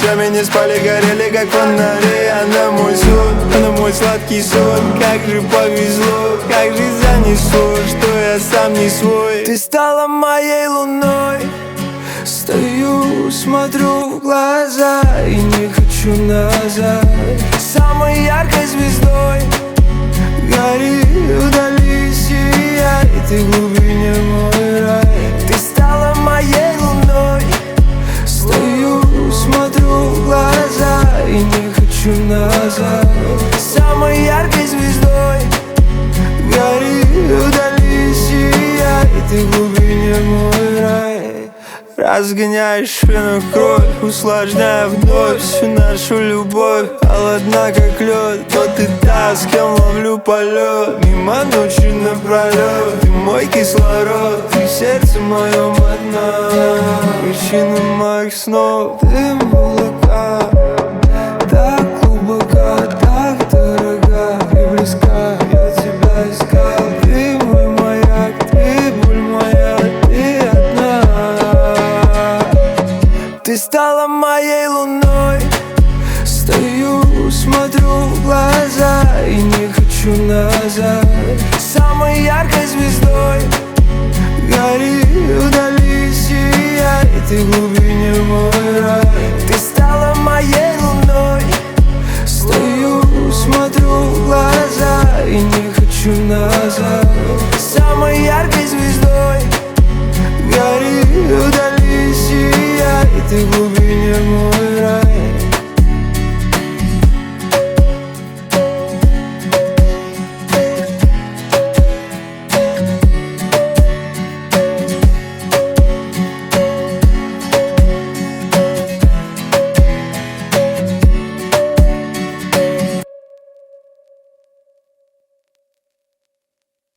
глазами не спали, горели как фонари. Она мой сон, она мой сладкий сон. Как же повезло, как же занесло, что я сам не свой. Ты стала моей луной. Стою, смотрю в глаза и не хочу назад. Самой яркой звездой гори вдали, сияй, ты в глубине мой рай. Ты стала моей луной. Стою, смотрю в глаза и не хочу назад. Самой яркой звездой гори вдали, сияй, ты в глубине мой рай. Разгоняешь вену кровь, усложняя вновь всю нашу любовь. Холодна как лед, но ты та, с кем ловлю полет. Мимо ночи напролет, ты мой кислород. Ты в сердце моем одна, причина моих снов. Ты облака, так глубоко, так дорога и близка. Я тебя искал, ты мой маяк, ты боль моя, ты одна. Ты стала моей луной. Стою, смотрю в глаза и не хочу назад. Самой яркой звездой гори вдали, сияй, ты в глубине мой рай. Ты стала моей луной. Стою, смотрю в глаза и не хочу назад. Самой яркой звездой гори вдали, сияй, ты в глубине мой рай.